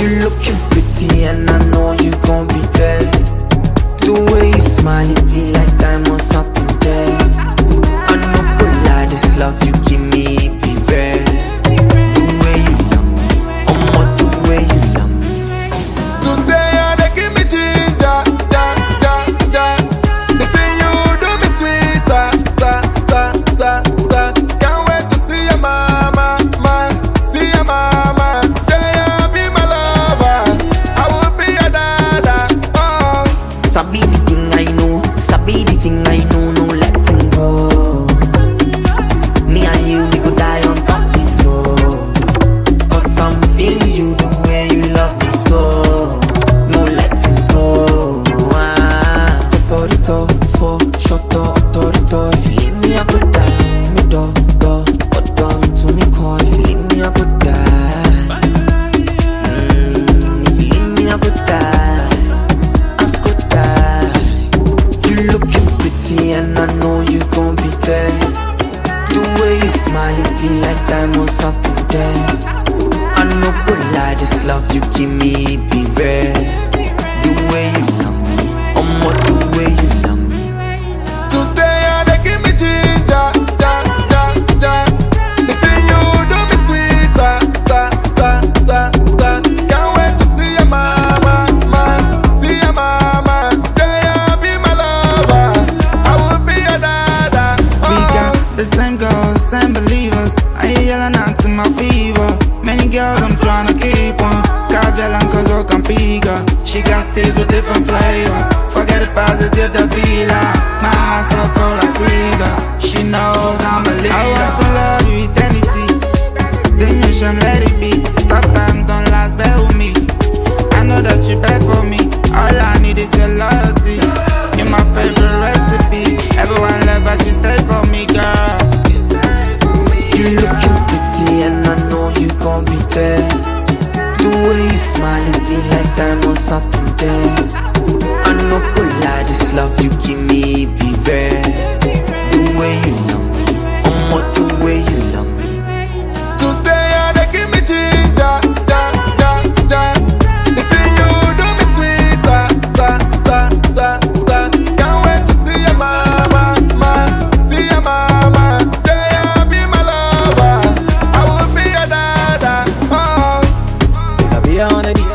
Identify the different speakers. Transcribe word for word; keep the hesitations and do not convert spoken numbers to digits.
Speaker 1: You looking pretty and I know you gon' be there. The way you smile, it be like diamonds up in there. I know good lie, this love you give me, it be rare. The way you love me, oh my, the way you love me.
Speaker 2: Today I dey give me ginger, ja, ja, ja. The thing you do me sweet, ta, ta, ta, ta, ta. Can't wait to see your mama, ma, see your mama. Yeah, be my lover, I will be your dada. Oh,
Speaker 1: Sabi the thing I know, sabi the thing I know, no letting go. Me and you, we go die on top this road. Cause I'm feeling you the way you love me so. No letting go. Ah. Authorito, for shut up, authorito. If you leave me, I could die. Me do, do, but don't to me call. If you leave me, I could die. Mm, if you leave me, I could die. I could die. You looking pretty and I know you gon' be there. The way you smile, it be like diamonds up in there. I know good lie, this love you give me, it be rare. The way you love me, oh my, the way you love me.
Speaker 2: today I dey give me ginger, ja, ja, ja. The thing you do me sweet, ta, ta, ta, ta, ta. Can't wait to see your mama, ma, see your mama. Yeah, be my lover, I will be your dada.
Speaker 3: We
Speaker 2: Oh.
Speaker 3: got the same goals, same believers. I ain't yelling out to my fever. Many girls I'm tryna keep on. Caviar cause I can pick her. She got stays with different flavors. Forget the positive, the feeler. My heart so cold like freezer. She knows I'm a leader. I want to love you eternity. Then you should let it be. Tough times don't last, bear with me. I know that you bad for me. All I need is your loyalty. You're my favorite recipe. Everyone left but you stay for me, girl.
Speaker 1: You looking pretty and I know you gon' be there. The way you smile, it be like diamonds up in there. I know good lie, this love you give me, it be rare. The way you love me, oh my, the way you love me.
Speaker 2: Today I dey give me ginger, ja, ja, ja. The thing you do me sweet, ta, ta, ta, ta, ta. Can't wait to see your mama, ma, see your mama. Yeah, be my lover, I will be your dada. Oh.
Speaker 4: Sabia on the